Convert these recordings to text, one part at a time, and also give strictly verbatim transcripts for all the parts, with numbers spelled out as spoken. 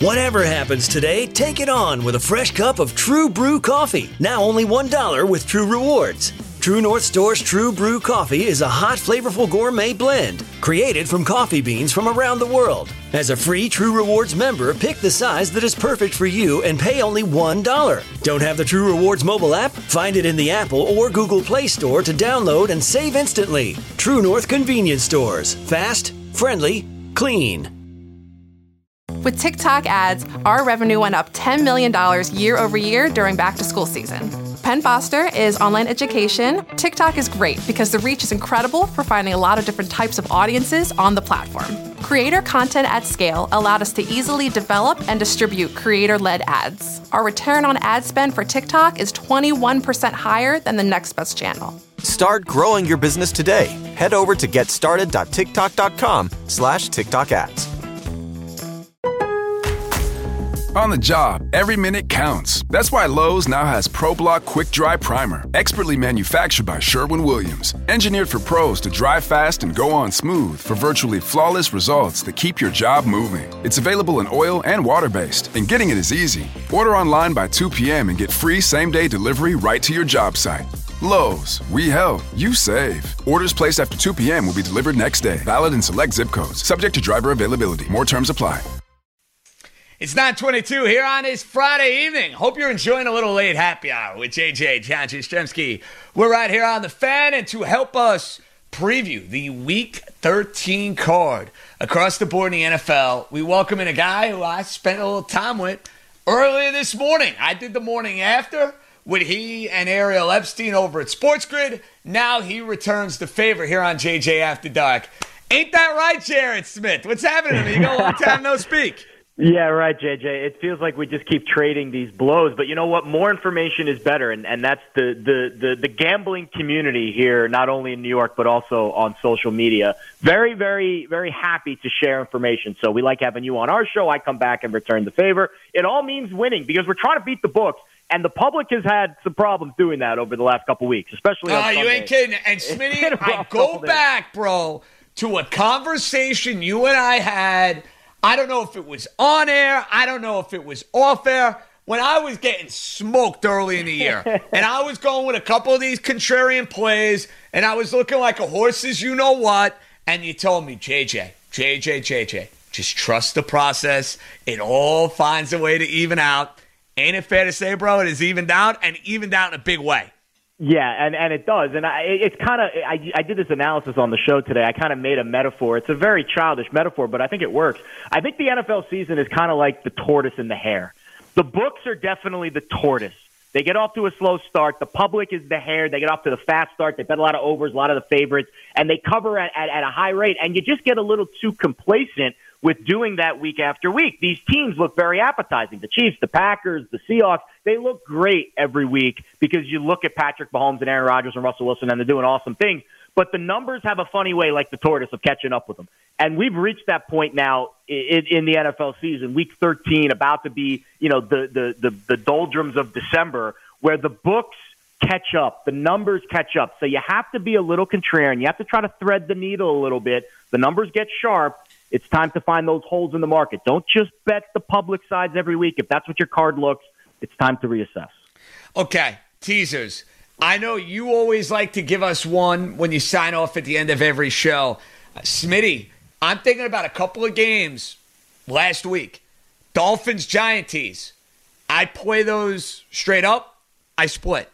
Whatever happens today, take it on with a fresh cup of True Brew coffee. Now only one dollar with True Rewards. True North Store's True Brew coffee is a hot, flavorful gourmet blend created from coffee beans from around the world. As a free True Rewards member, pick the size that is perfect for you and pay only one dollar. Don't have the True Rewards mobile app? Find it in the Apple or Google Play Store to download and save instantly. True North Convenience Stores. Fast, friendly, clean. With TikTok ads, our revenue went up ten million dollars year over year during back-to-school season. Penn Foster is online education. TikTok is great because the reach is incredible for finding a lot of different types of audiences on the platform. Creator content at scale allowed us to easily develop and distribute creator-led ads. Our return on ad spend for TikTok is twenty-one percent higher than the next best channel. Start growing your business today. Head over to getstarted.tiktok.com slash TikTok ads. On the job, every minute counts. That's why Lowe's now has ProBlock Quick Dry Primer, expertly manufactured by Sherwin-Williams. Engineered for pros to dry fast and go on smooth for virtually flawless results that keep your job moving. It's available in oil and water-based, and getting it is easy. Order online by two p.m. and get free same-day delivery right to your job site. Lowe's, we help, you save. Orders placed after two p.m. will be delivered next day. Valid in select zip codes. Subject to driver availability. More terms apply. It's nine twenty-two here on this Friday evening. Hope you're enjoying a little late happy hour with J J, John Jastrzemski. We're right here on The Fan, and to help us preview the Week thirteen card across the board in the N F L, we welcome in a guy who I spent a little time with earlier this morning. I did the morning after with he and Ariel Epstein over at Sports Grid. Now he returns the favor here on J J After Dark. Ain't that right, Jared Smith? What's happening to me? You got a long time no speak. Yeah, right, J J. It feels like we just keep trading these blows, but you know what? More information is better, and, and that's the, the, the, the gambling community here, not only in New York, but also on social media. Very, very, very happy to share information. So we like having you on our show. I come back and return the favor. It all means winning because we're trying to beat the books, and the public has had some problems doing that over the last couple weeks, especially on Oh, you ain't kidding. And Smitty, I go back, bro, to a conversation you and I had. I don't know if it was on air. I don't know if it was off air. When I was getting smoked early in the year, and I was going with a couple of these contrarian plays, and I was looking like a horse's you-know-what, and you told me, J J, J J, J J, just trust the process. It all finds a way to even out. Ain't it fair to say, bro, it has evened out, and evened out in a big way? Yeah, and, and it does. And I, it's kind of, I, I did this analysis on the show today. I kind of made a metaphor. It's a very childish metaphor, but I think it works. I think the N F L season is kind of like the tortoise and the hare. The books are definitely the tortoise. They get off to a slow start. The public is the hare. They get off to the fast start. They bet a lot of overs, a lot of the favorites, and they cover at, at, at a high rate. And you just get a little too complacent with doing that week after week. These teams look very appetizing. The Chiefs, the Packers, the Seahawks, they look great every week because you look at Patrick Mahomes and Aaron Rodgers and Russell Wilson, and they're doing awesome things. But the numbers have a funny way, like the tortoise, of catching up with them. And we've reached that point now in, in the N F L season, week thirteen, about to be, you know, the, the, the, the doldrums of December, where the books catch up, the numbers catch up. So you have to be a little contrarian. You have to try to thread the needle a little bit. The numbers get sharp. It's time to find those holes in the market. Don't just bet the public sides every week. If that's what your card looks, it's time to reassess. Okay, teasers. I know you always like to give us one when you sign off at the end of every show. Uh, Smitty, I'm thinking about a couple of games last week. Dolphins, Giants. I play those straight up. I split.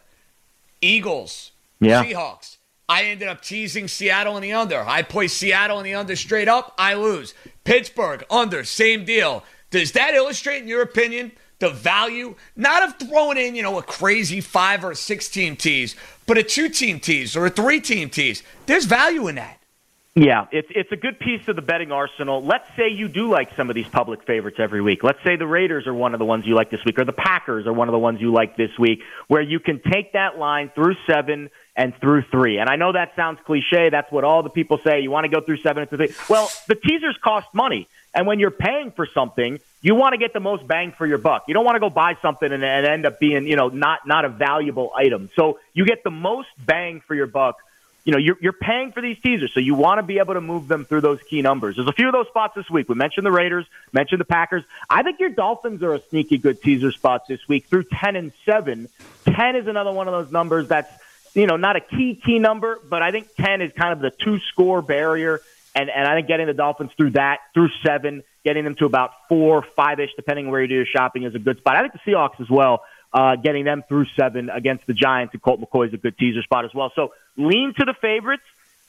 Eagles, yeah. Seahawks. I ended up teasing Seattle in the under. I play Seattle in the under straight up. I lose. Pittsburgh, under, same deal. Does that illustrate, in your opinion, the value, not of throwing in, you know, a crazy five or six team tease, but a two team tease or a three team tease? There's value in that. Yeah, it's it's a good piece of the betting arsenal. Let's say you do like some of these public favorites every week. Let's say the Raiders are one of the ones you like this week, or the Packers are one of the ones you like this week, where you can take that line through seven and through three. And I know that sounds cliche. That's what all the people say. You want to go through seven and through three. Well, the teasers cost money. And when you're paying for something, you want to get the most bang for your buck. You don't want to go buy something and, and end up being, you know, not, not a valuable item. So you get the most bang for your buck you know, you're, you're paying for these teasers, so you want to be able to move them through those key numbers. There's a few of those spots this week. We mentioned the Raiders, mentioned the Packers. I think your Dolphins are a sneaky good teaser spot this week through ten and seven. ten is another one of those numbers that's, you know, not a key, key number, but I think ten is kind of the two-score barrier, and, and I think getting the Dolphins through that, through seven, getting them to about four, five-ish, depending on where you do your shopping, is a good spot. I think the Seahawks as well. Uh, getting them through seven against the Giants, and Colt McCoy is a good teaser spot as well. So lean to the favorites.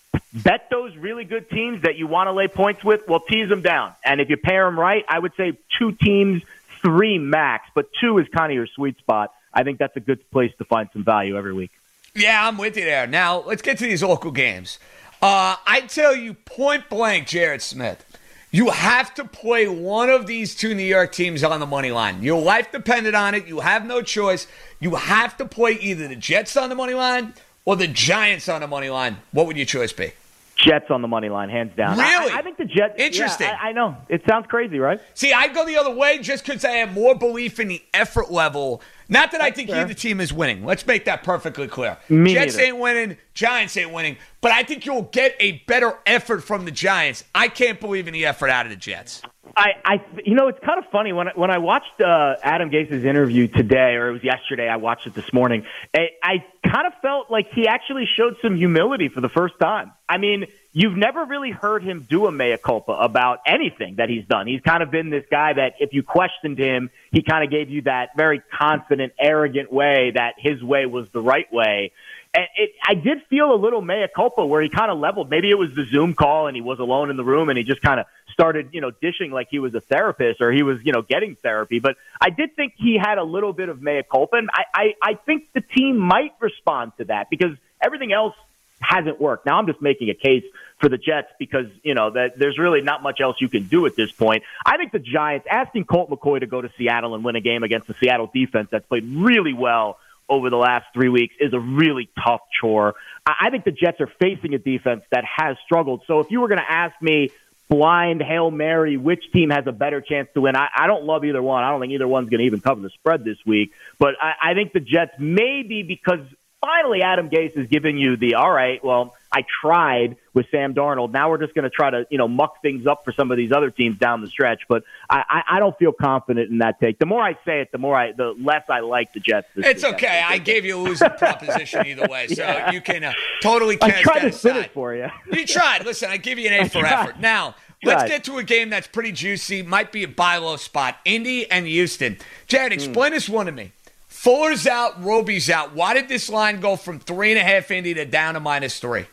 Bet those really good teams that you want to lay points with. Well, tease them down. And if you pair them right, I would say two teams, three max. But two is kind of your sweet spot. I think that's a good place to find some value every week. Yeah, I'm with you there. Now, let's get to these local games. Uh, I tell you point blank, Jared Smith, you have to play one of these two New York teams on the money line. Your life depended on it. You have no choice. You have to play either the Jets on the money line or the Giants on the money line. What would your choice be? Jets on the money line, hands down. Really? I, I think the Jets. Interesting. Yeah, I, I know. It sounds crazy, right? See, I'd go the other way just because I have more belief in the effort level. Not that That's I think fair. Either team is winning. Let's make that perfectly clear. Me Jets neither. ain't winning. Giants ain't winning. But I think you'll get a better effort from the Giants. I can't believe in the effort out of the Jets. I, I, you know, it's kind of funny when I, when I watched uh, Adam Gase's interview today, or it was yesterday. I watched it this morning. I, I kind of felt like he actually showed some humility for the first time. I mean, you've never really heard him do a mea culpa about anything that he's done. He's kind of been this guy that if you questioned him, he kind of gave you that very confident, arrogant way that his way was the right way. And it, I did feel a little mea culpa where he kind of leveled. Maybe it was the Zoom call and he was alone in the room and he just kind of started, you know, dishing like he was a therapist or he was, you know, getting therapy. But I did think he had a little bit of mea culpa. And I, I, I think the team might respond to that because everything else hasn't worked. Now I'm just making a case for the Jets because, you know, that there's really not much else you can do at this point. I think the Giants, asking Colt McCoy to go to Seattle and win a game against the Seattle defense that's played really well over the last three weeks is a really tough chore. I think the Jets are facing a defense that has struggled. So if you were going to ask me blind Hail Mary, which team has a better chance to win, I, I don't love either one. I don't think either one's going to even cover the spread this week. But I, I think the Jets maybe because finally Adam Gase is giving you the, all right, well, I tried with Sam Darnold. Now we're just going to try to, you know, muck things up for some of these other teams down the stretch. But I, I, I don't feel confident in that take. The more I say it, the more I, the less I like the Jets. This it's week. okay. I gave you a losing proposition either way, so yeah. you can uh, totally cast I tried that to spin aside. it for you. You tried. Listen, I give you an A I for tried. effort. Now, let's get to a game that's pretty juicy. Might be a buy low spot. Indy and Houston. Jared, explain mm. this one to me. Fuller's out, Roby's out. Why did this line go from three and a half Indy to down to minus three?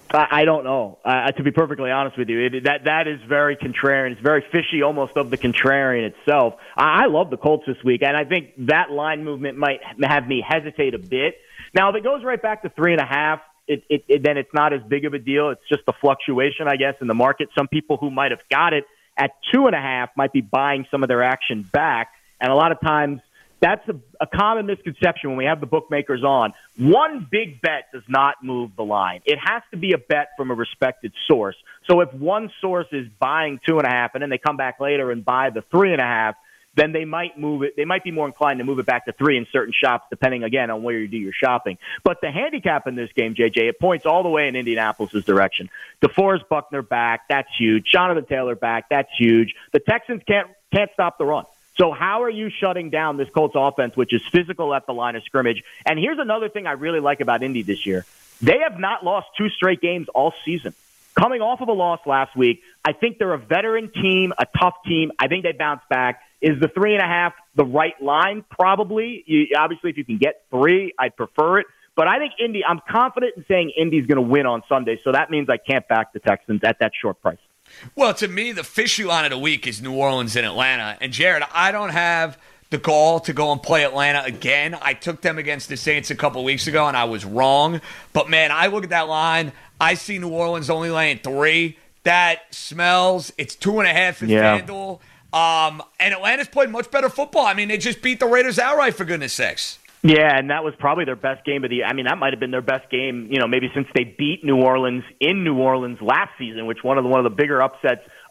I don't know. Uh, to be perfectly honest with you, it, that that is very contrarian. It's very fishy, almost of the contrarian itself. I, I love the Colts this week, and I think that line movement might have me hesitate a bit. Now, if it goes right back to three and a half, it, it, it, then it's not as big of a deal. It's just a fluctuation, I guess, in the market. Some people who might have got it at two and a half might be buying some of their action back, and a lot of times that's a, a common misconception when we have the bookmakers on. One big bet does not move the line. It has to be a bet from a respected source. So if one source is buying two and a half and then they come back later and buy the three and a half, then they might move it. They might be more inclined to move it back to three in certain shops, depending, again, on where you do your shopping. But the handicap in this game, J J, it points all the way in Indianapolis' direction. DeForest Buckner back, that's huge. Jonathan Taylor back, that's huge. The Texans can't can't stop the run. So how are you shutting down this Colts offense, which is physical at the line of scrimmage? And here's another thing I really like about Indy this year. They have not lost two straight games all season. Coming off of a loss last week, I think they're a veteran team, a tough team. I think they bounce back. Is the three and a half the right line? Probably. You, obviously, if you can get three, I'd prefer it. But I think Indy, I'm confident in saying Indy's going to win on Sunday, so that means I can't back the Texans at that short price. Well, to me, the fishy line of the week is New Orleans and Atlanta. And, Jared, I don't have the gall to go and play Atlanta again. I took them against the Saints a couple weeks ago, and I was wrong. But, man, I look at that line. I see New Orleans only laying three. That smells. It's two and a half in yeah. FanDuel. Um, and Atlanta's played much better football. I mean, they just beat the Raiders outright, for goodness sakes. Yeah, and that was probably their best game of the year. I mean, that might have been their best game, you know, maybe since they beat New Orleans in New Orleans last season, which one of the, one of the bigger upsets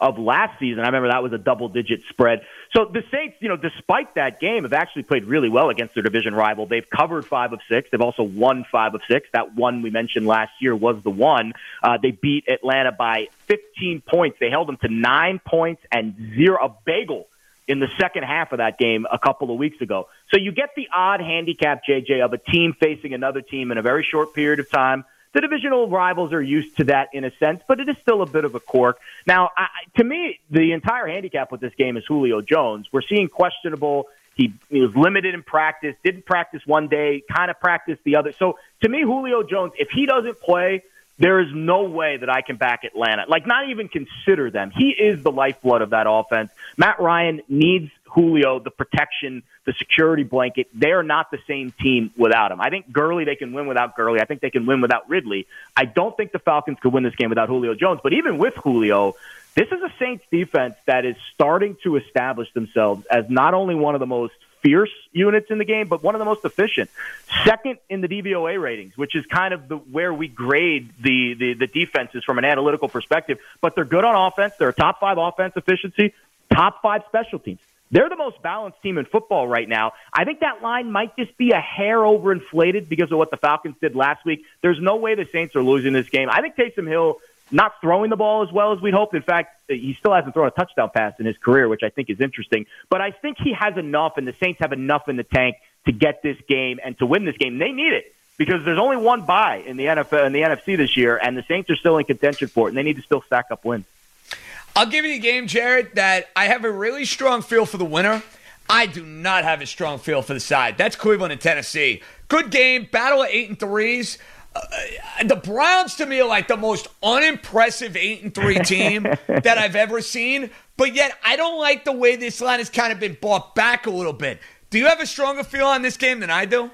of last season. I remember that was a double-digit spread. So the Saints, you know, despite that game, have actually played really well against their division rival. They've covered five of six. They've also won five of six. That one we mentioned last year was the one. Uh, they beat Atlanta by fifteen points. They held them to nine points and zero, a bagel in the second half of that game a couple of weeks ago. So you get the odd handicap, J J, of a team facing another team in a very short period of time. The divisional rivals are used to that in a sense, but it is still a bit of a quirk. Now, I, to me, the entire handicap with this game is Julio Jones. We're seeing questionable. He, he was limited in practice, didn't practice one day, kind of practiced the other. So to me, Julio Jones, if he doesn't play, there is no way that I can back Atlanta. Like, not even consider them. He is the lifeblood of that offense. Matt Ryan needs Julio, the protection, the security blanket. They're not the same team without him. I think Gurley, they can win without Gurley. I think they can win without Ridley. I don't think the Falcons could win this game without Julio Jones. But even with Julio, this is a Saints defense that is starting to establish themselves as not only one of the most fierce units in the game, but one of the most efficient. Second in the D V O A ratings, which is kind of the where we grade the, the, the defenses from an analytical perspective. But they're good on offense. They're a top five offense efficiency, top five special teams. They're the most balanced team in football right now. I think that line might just be a hair overinflated because of what the Falcons did last week. There's no way the Saints are losing this game. I think Taysom Hill not throwing the ball as well as we'd hoped. In fact, he still hasn't thrown a touchdown pass in his career, which I think is interesting. But I think he has enough, and the Saints have enough in the tank to get this game and to win this game. They need it because there's only one bye in the N F L, in the N F C this year, and the Saints are still in contention for it, and they need to still stack up wins. I'll give you a game, Jared, that I have a really strong feel for the winner. I do not have a strong feel for the side. That's Cleveland and Tennessee. Good game, battle of eight and threes. Uh, the Browns, to me, are like the most unimpressive eight and three team that I've ever seen. But yet, I don't like the way this line has kind of been brought back a little bit. Do you have a stronger feel on this game than I do?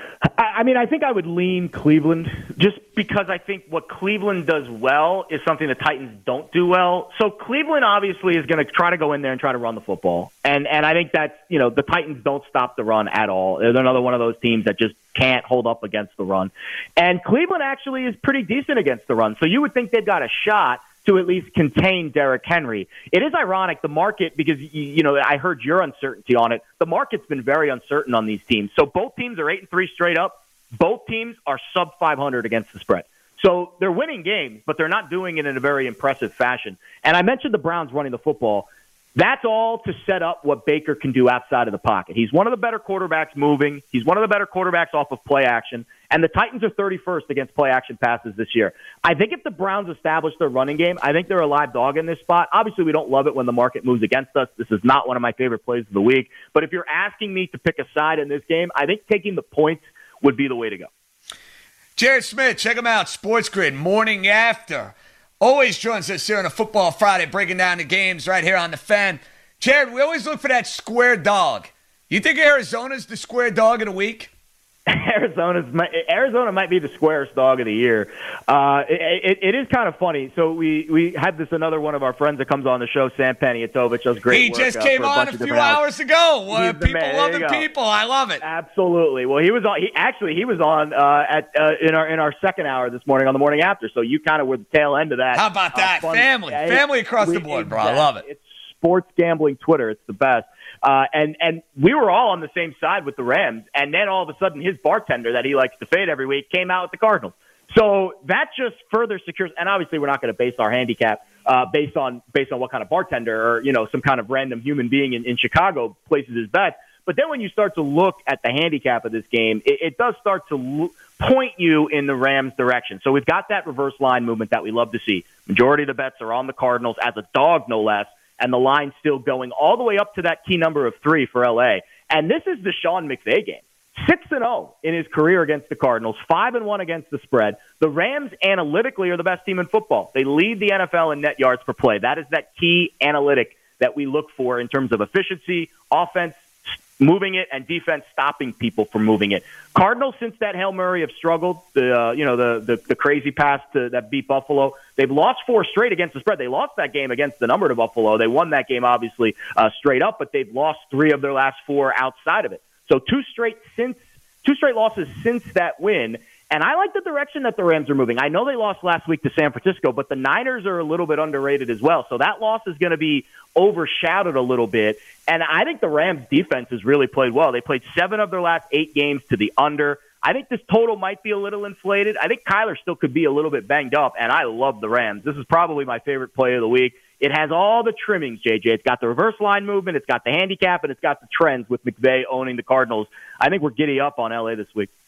I mean, I think I would lean Cleveland just because I think what Cleveland does well is something the Titans don't do well. So Cleveland obviously is going to try to go in there and try to run the football. And and I think that's, you know, the Titans don't stop the run at all. They're another one of those teams that just can't hold up against the run. And Cleveland actually is pretty decent against the run. So you would think they've got a shot to at least contain Derrick Henry. It is ironic, the market, because, you know, I heard your uncertainty on it. The market's been very uncertain on these teams. So both teams are eight and three straight up. Both teams are sub five hundred against the spread. So they're winning games, but they're not doing it in a very impressive fashion. And I mentioned the Browns running the football. That's all to set up what Baker can do outside of the pocket. He's one of the better quarterbacks moving. He's one of the better quarterbacks off of play action. And the Titans are thirty-first against play action passes this year. I think if the Browns establish their running game, I think they're a live dog in this spot. Obviously, we don't love it when the market moves against us. This is not one of my favorite plays of the week. But if you're asking me to pick a side in this game, I think taking the points would be the way to go. Jared Smith, check him out, Sports Grid, morning after. Always joins us here on a Football Friday, breaking down the games right here on the Fan. Jared, we always look for that square dog. You think Arizona's the square dog of the week? Arizona's Arizona might be the squarest dog of the year. Uh, it, it, it is kind of funny. So we, we had this another one of our friends that comes on the show, Sam Paniatovich, does great he work. He just uh, came a on a few hours ago. Uh, people loving people. I love it. Absolutely. Well, he was on. He actually he was on uh, at uh, in our in our second hour this morning on the morning after. So you kind of were the tail end of that. How about that? Uh, Family, yeah, family across we, the board, bro. I love it. It's sports gambling Twitter. It's the best. Uh, and, and we were all on the same side with the Rams. And then all of a sudden his bartender that he likes to fade every week came out with the Cardinals. So that just further secures, and obviously we're not going to base our handicap uh, based on based on what kind of bartender or, you know, some kind of random human being in, in Chicago places his bet. But then when you start to look at the handicap of this game, it, it does start to lo- point you in the Rams' direction. So we've got that reverse line movement that we love to see. Majority of the bets are on the Cardinals as a dog, no less. And the line's still going all the way up to that key number of three for L A. And this is the Sean McVay game. six and oh in his career against the Cardinals, five and one against the spread. The Rams analytically are the best team in football. They lead the N F L in net yards per play. That is that key analytic that we look for in terms of efficiency, offense moving it, and defense stopping people from moving it. Cardinals, since that Hail Murray, have struggled. The uh, you know the, the the crazy pass to, that beat Buffalo. They've lost four straight against the spread. They lost that game against the number to Buffalo. They won that game obviously uh, straight up, but they've lost three of their last four outside of it. So two straight since two straight losses since that win. And I like the direction that the Rams are moving. I know they lost last week to San Francisco, but the Niners are a little bit underrated as well. So that loss is going to be overshadowed a little bit. And I think the Rams defense has really played well. They played seven of their last eight games to the under. I think this total might be a little inflated. I think Kyler still could be a little bit banged up, and I love the Rams. This is probably my favorite play of the week. It has all the trimmings, J J. It's got the reverse line movement, it's got the handicap, and it's got the trends with McVay owning the Cardinals. I think we're giddy up on L A this week.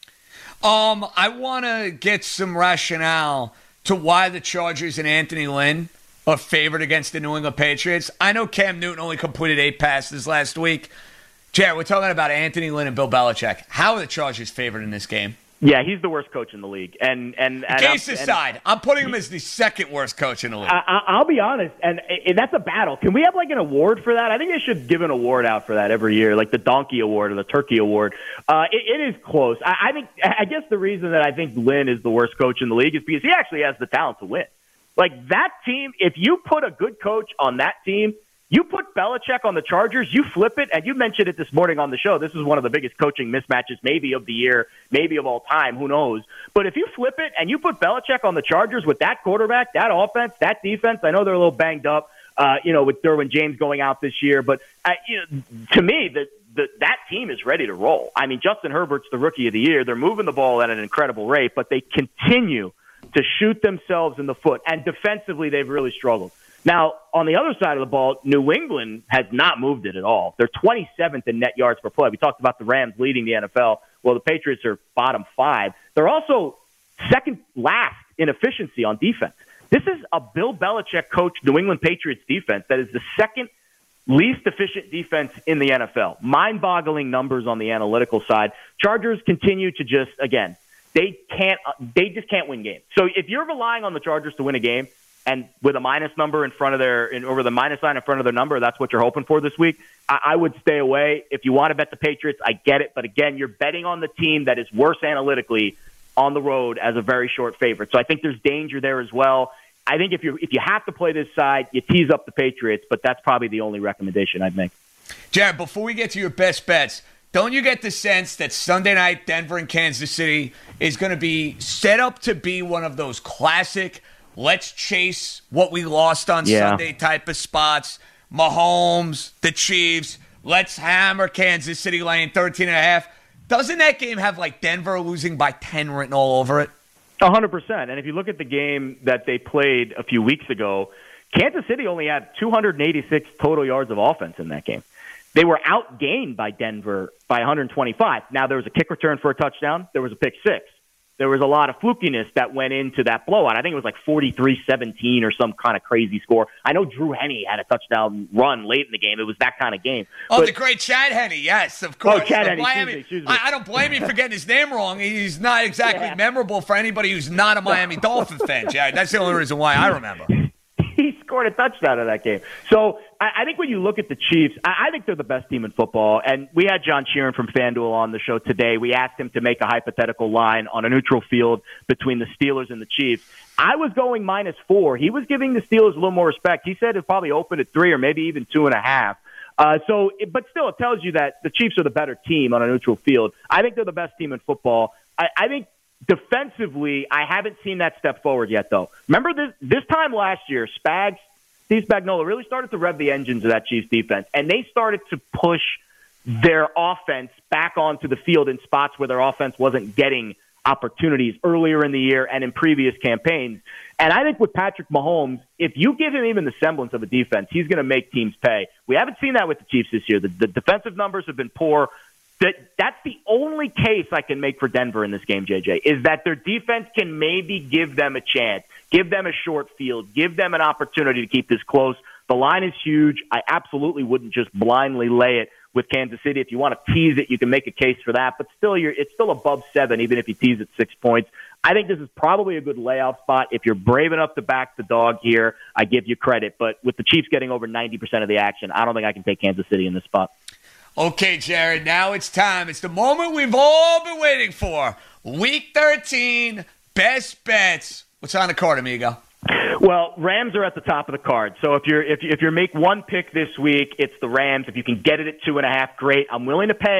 Um, I want to get some rationale to why the Chargers and Anthony Lynn are favored against the New England Patriots. I know Cam Newton only completed eight passes last week. Jared, we're talking about Anthony Lynn and Bill Belichick. How are the Chargers favored in this game? Yeah, he's the worst coach in the league. And and, and Case I'm, aside, and, I'm putting him as the second worst coach in the league. I, I'll be honest, and, and that's a battle. Can we have like an award for that? I think they should give an award out for that every year, like the Donkey Award or the Turkey Award. Uh, it, it is close. I, I think. I guess the reason that I think Lynn is the worst coach in the league is because he actually has the talent to win. Like that team, if you put a good coach on that team, you put Belichick on the Chargers, you flip it, and you mentioned it this morning on the show. This is one of the biggest coaching mismatches maybe of the year, maybe of all time, who knows. But if you flip it and you put Belichick on the Chargers with that quarterback, that offense, that defense, I know they're a little banged up, uh, you know, with Derwin James going out this year. But uh, you know, to me, the, the, that team is ready to roll. I mean, Justin Herbert's the rookie of the year. They're moving the ball at an incredible rate, but they continue to shoot themselves in the foot. And defensively, they've really struggled. Now, on the other side of the ball, New England has not moved it at all. They're twenty-seventh in net yards per play. We talked about the Rams leading the N F L. Well, the Patriots are bottom five. They're also second last in efficiency on defense. This is a Bill Belichick coached New England Patriots defense that is the second least efficient defense in the N F L. Mind-boggling numbers on the analytical side. Chargers continue to just, again, they can't. They just can't win games. So if you're relying on the Chargers to win a game, and with a minus number in front of their, in, over the minus sign in front of their number, that's what you're hoping for this week, I, I would stay away. If you want to bet the Patriots, I get it. But again, you're betting on the team that is worse analytically on the road as a very short favorite. So I think there's danger there as well. I think if you if you have to play this side, you tease up the Patriots, but that's probably the only recommendation I'd make. Jared, before we get to your best bets, don't you get the sense that Sunday night Denver and Kansas City is going to be set up to be one of those classic let's chase what we lost on yeah. Sunday type of spots? Mahomes, the Chiefs, let's hammer Kansas City laying thirteen and a half. Doesn't that game have like Denver losing by ten written all over it? one hundred percent. And if you look at the game that they played a few weeks ago, Kansas City only had two hundred eighty-six total yards of offense in that game. They were outgained by Denver by one hundred twenty-five. Now, there was a kick return for a touchdown. There was a pick six. There was a lot of flukiness that went into that blowout. I think it was like forty-three seventeen or some kind of crazy score. I know Drew Henne had a touchdown run late in the game. It was that kind of game. Oh, but, the great Chad Henne, yes, of course. Oh, Chad Henne, Miami, excuse me, excuse me. I, I don't blame you for getting his name wrong. He's not exactly yeah. memorable for anybody who's not a Miami Dolphin fan, Jared. That's the only reason why I remember. He scored a touchdown in that game. So I, I think when you look at the Chiefs, I, I think they're the best team in football. And we had John Sheeran from FanDuel on the show today. We asked him to make a hypothetical line on a neutral field between the Steelers and the Chiefs. I was going minus four. He was giving the Steelers a little more respect. He said it probably opened at three or maybe even two and a half. Uh, so, but still, it tells you that the Chiefs are the better team on a neutral field. I think they're the best team in football. I, I think defensively, I haven't seen that step forward yet, though. Remember this this time last year, Spags, Steve Spagnuolo really started to rev the engines of that Chiefs defense, and they started to push their offense back onto the field in spots where their offense wasn't getting opportunities earlier in the year and in previous campaigns. And I think with Patrick Mahomes, if you give him even the semblance of a defense, he's going to make teams pay. We haven't seen that with the Chiefs this year. The, the defensive numbers have been poor. That that's the only case I can make for Denver in this game, J J, is that their defense can maybe give them a chance, give them a short field, give them an opportunity to keep this close. The line is huge. I absolutely wouldn't just blindly lay it with Kansas City. If you want to tease it, you can make a case for that, but still, you're it's still above seven, even if you tease it six points. I think this is probably a good layout spot. If you're brave enough to back the dog here, I give you credit. But with the Chiefs getting over ninety percent of the action, I don't think I can take Kansas City in this spot. Okay, Jared, now it's time. It's the moment we've all been waiting for. Week thirteen, best bets. What's on the card, amigo? Well, Rams are at the top of the card. So if you're if you, if you make one pick this week, it's the Rams. If you can get it at two and a half, great. I'm willing to pay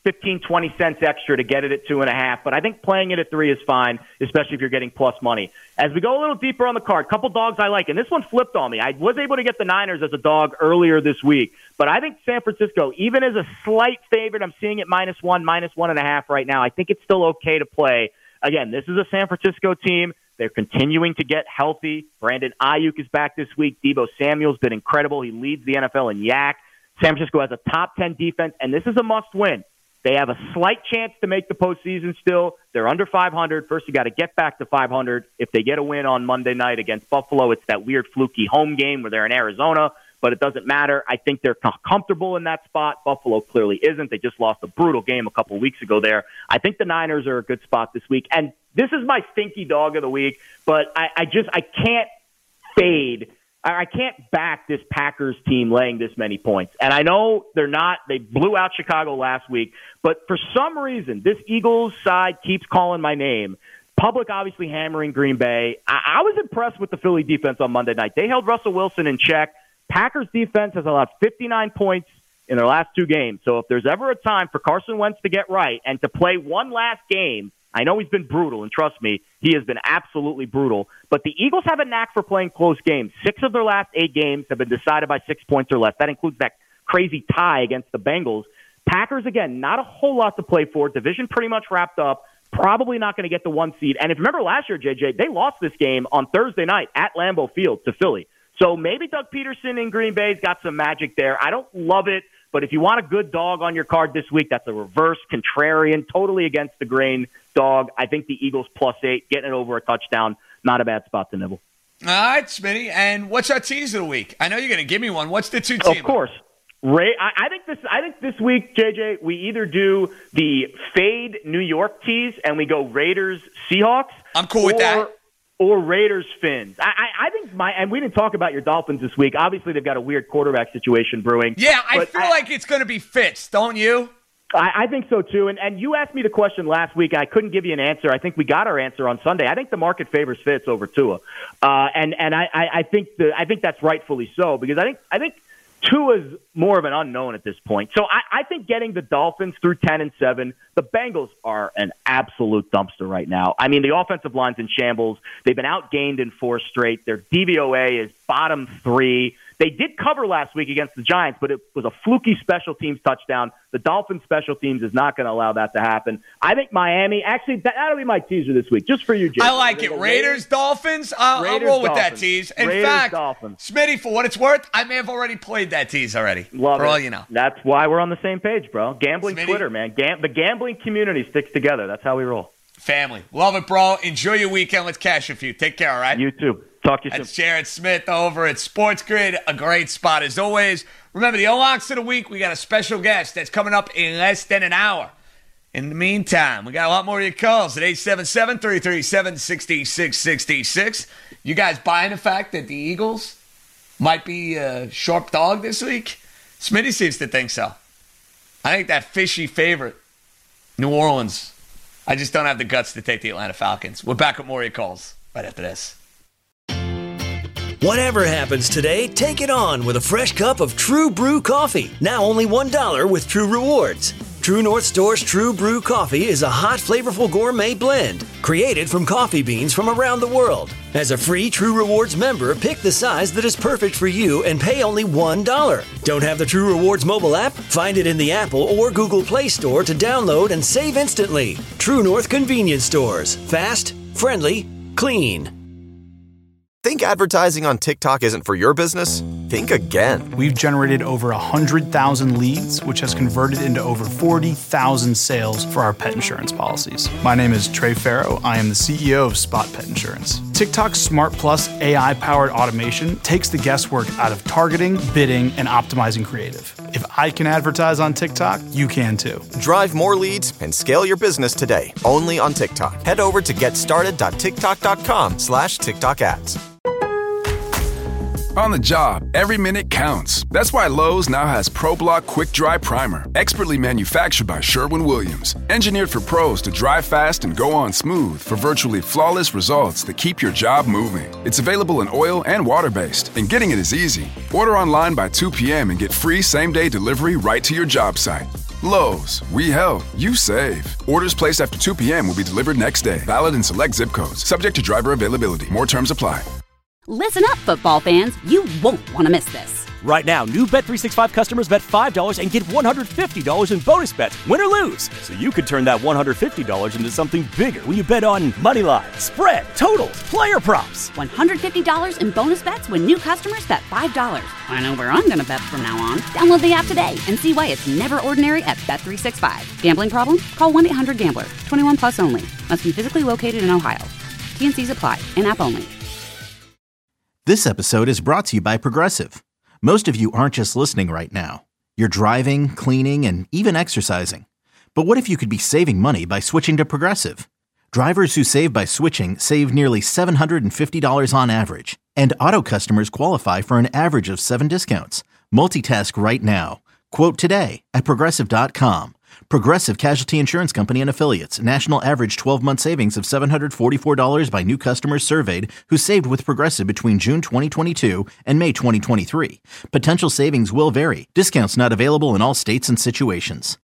fifteen, twenty cents extra to get it at two and a half. But I think playing it at three is fine, especially if you're getting plus money. As we go a little deeper on the card, couple dogs I like, and this one flipped on me. I was able to get the Niners as a dog earlier this week, but I think San Francisco, even as a slight favorite, I'm seeing it minus one, minus one and a half right now. I think it's still okay to play. Again, this is a San Francisco team. They're continuing to get healthy. Brandon Ayuk is back this week. Deebo Samuel's been incredible. He leads the N F L in yak. San Francisco has a top ten defense, and this is a must-win. They have a slight chance to make the postseason still. They're under five hundred. First, you got to get back to five hundred. If they get a win on Monday night against Buffalo, it's that weird fluky home game where they're in Arizona, but it doesn't matter. I think they're comfortable in that spot. Buffalo clearly isn't. They just lost a brutal game a couple weeks ago there. I think the Niners are a good spot this week. And this is my stinky dog of the week, but I, I just I can't fade. I can't back this Packers team laying this many points. And I know they're not. They blew out Chicago last week. But for some reason, this Eagles side keeps calling my name. Public obviously hammering Green Bay. I, I was impressed with the Philly defense on Monday night. They held Russell Wilson in check. Packers defense has allowed fifty-nine points in their last two games. So if there's ever a time for Carson Wentz to get right and to play one last game, I know he's been brutal, and trust me, he has been absolutely brutal. But the Eagles have a knack for playing close games. Six of their last eight games have been decided by six points or less. That includes that crazy tie against the Bengals. Packers, again, not a whole lot to play for. Division pretty much wrapped up. Probably not going to get the one seed. And if you remember last year, J J, they lost this game on Thursday night at Lambeau Field to Philly. So maybe Doug Peterson in Green Bay's got some magic there. I don't love it. But if you want a good dog on your card this week, that's a reverse contrarian, totally against the grain dog. I think the Eagles plus eight, getting it over a touchdown, not a bad spot to nibble. All right, Smitty. And what's our tease of the week? I know you're going to give me one. What's the two team? Of course. Ray, I, I think this. I think this week, J J, we either do the fade New York tease and we go Raiders Seahawks. I'm cool with or, that. Or Raiders Fins. I, I, I think my and we didn't talk about your Dolphins this week. Obviously, they've got a weird quarterback situation brewing. Yeah, I feel I, like it's going to be Fitz, don't you? I, I think so too. And and you asked me the question last week. I couldn't give you an answer. I think we got our answer on Sunday. I think the market favors Fitz over Tua, uh, and and I, I, I think the I think that's rightfully so because I think I think. Tua's more of an unknown at this point. So I, I think getting the Dolphins through ten and seven, the Bengals are an absolute dumpster right now. I mean, the offensive line's in shambles. They've been outgained in four straight. Their D V O A is bottom three. They did cover last week against the Giants, but it was a fluky special teams touchdown. The Dolphins special teams is not going to allow that to happen. I think Miami, actually, that, that'll be my teaser this week, just for you, Jay. I like it. Raiders, Raiders Dolphins. I'll, Raiders, I'll roll with Dolphins. That tease. In Raiders, fact, Dolphins. Smitty, for what it's worth, I may have already played that tease already. Love for it. all you know. That's why we're on the same page, bro. Gambling Smitty. Twitter, man. Gam- the gambling community sticks together. That's how we roll. Family. Love it, bro. Enjoy your weekend. Let's cash a few. Take care, all right? You too. Talk to you soon. That's Jared Smith over at Sports Grid. A great spot as always. Remember, the Unlocks of the Week, we got a special guest that's coming up in less than an hour. In the meantime, we got a lot more of your calls at eight seven seven, three three seven, six six six six. You guys buying the fact that the Eagles might be a sharp dog this week? Smitty seems to think so. I think that fishy favorite, New Orleans. I just don't have the guts to take the Atlanta Falcons. We're back with more of your calls right after this. Whatever happens today, take it on with a fresh cup of True Brew coffee. Now only one dollar with True Rewards. True North Store's True Brew coffee is a hot, flavorful gourmet blend created from coffee beans from around the world. As a free True Rewards member, pick the size that is perfect for you and pay only one dollar. Don't have the True Rewards mobile app? Find it in the Apple or Google Play Store to download and save instantly. True North Convenience Stores. Fast, friendly, clean. Think advertising on TikTok isn't for your business? Think again. We've generated over one hundred thousand leads, which has converted into over forty thousand sales for our pet insurance policies. My name is Trey Farrow. I am the C E O of Spot Pet Insurance. TikTok's Smart Plus A I-powered automation takes the guesswork out of targeting, bidding, and optimizing creative. If I can advertise on TikTok, you can too. Drive more leads and scale your business today, only on TikTok. Head over to getstarted.tiktok.com slash TikTok ads. On the job, every minute counts. That's why Lowe's now has ProBlock Quick Dry Primer, expertly manufactured by Sherwin-Williams. Engineered for pros to dry fast and go on smooth for virtually flawless results that keep your job moving. It's available in oil and water-based, and getting it is easy. Order online by two p.m. and get free same-day delivery right to your job site. Lowe's, we help, you save. Orders placed after two p.m. will be delivered next day. Valid in select zip codes. Subject to driver availability. More terms apply. Listen up, football fans. You won't want to miss this. Right now, new Bet three sixty-five customers bet five dollars and get one hundred fifty dollars in bonus bets, win or lose. So you could turn that one hundred fifty dollars into something bigger when you bet on money line, spread, totals, player props. one hundred fifty dollars in bonus bets when new customers bet five dollars. I know where I'm going to bet from now on. Download the app today and see why it's never ordinary at Bet three sixty-five. Gambling problem? Call one eight hundred gambler. twenty-one plus only. Must be physically located in Ohio. T and C's apply. In-app only. This episode is brought to you by Progressive. Most of you aren't just listening right now. You're driving, cleaning, and even exercising. But what if you could be saving money by switching to Progressive? Drivers who save by switching save nearly seven hundred fifty dollars on average. And auto customers qualify for an average of seven discounts. Multitask right now. Quote today at Progressive dot com. Progressive Casualty Insurance Company and Affiliates. National average twelve-month savings of seven hundred forty-four dollars by new customers surveyed who saved with Progressive between June twenty twenty-two and May twenty twenty-three. Potential savings will vary. Discounts not available in all states and situations.